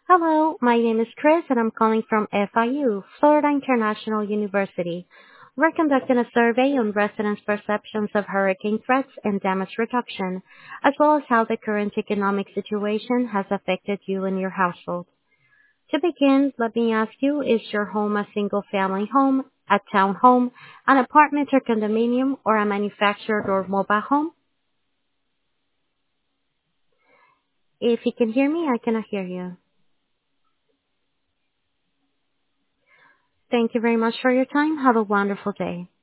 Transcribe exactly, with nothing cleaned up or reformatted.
Hello, my name is Chris and I'm calling from F I U, Florida International University. We're conducting a survey on residents' perceptions of hurricane threats and damage reduction, as well as how the current economic situation has affected you and your household. To begin, let me ask you, is your home a single-family home, a townhome, an apartment or condominium, or a manufactured or mobile home? If you can hear me, I cannot hear you. Thank you very much for your time. Have a wonderful day.